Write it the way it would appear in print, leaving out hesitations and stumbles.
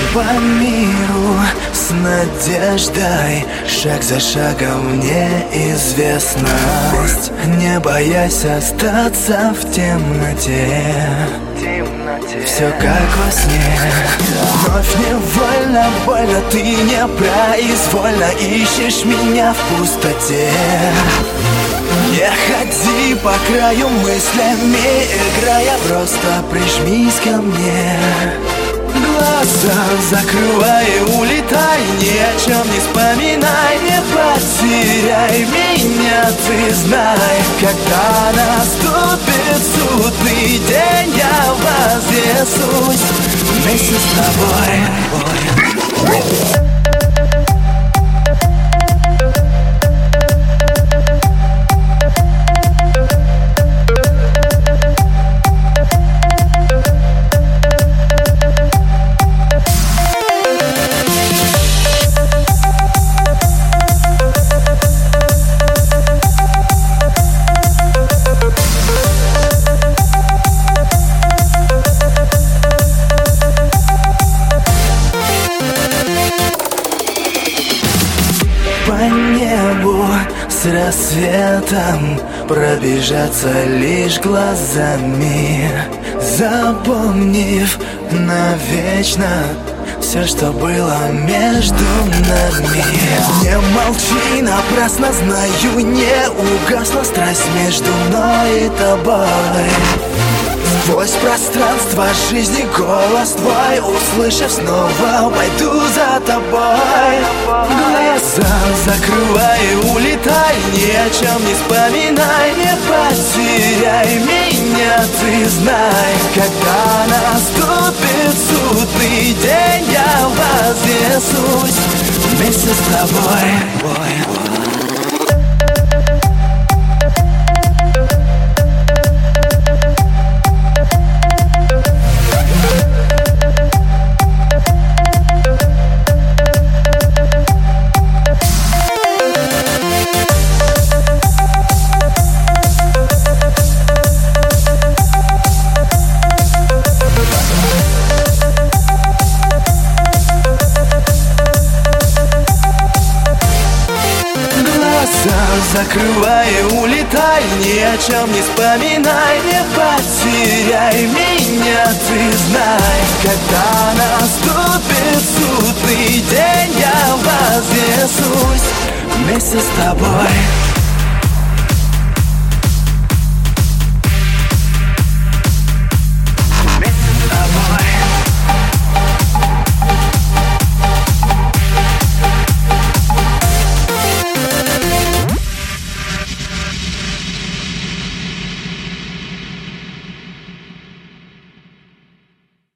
По миру с надеждой, шаг за шагом в неизвестность, не боясь остаться в темноте. Все как во сне. Вновь невольно, больно, ты непроизвольно ищешь меня в пустоте. Не ходи по краю мыслями, играя, просто прижмись ко мне. Глаза закрывай и улетай, ни о чем не вспоминай, не потеряй меня, ты знай. Когда наступит судный день, я вознесусь вместе с тобой. По небу с рассветом пробежаться лишь глазами, запомнив навечно все, что было между нами. Не молчи напрасно, знаю, не угасла страсть между мной и тобой. Сквозь пространство жизни голос твой, услышав, снова пойду за тобой. Глаза закрывай и улетай, ни о чем не вспоминай, не потеряй меня, ты знай. Когда наступит судный день, я вознесусь вместе с тобой. Закрывай и улетай, ни о чем не вспоминай, не потеряй меня, ты знай. Когда наступит судный день, я вознесусь вместе с тобой.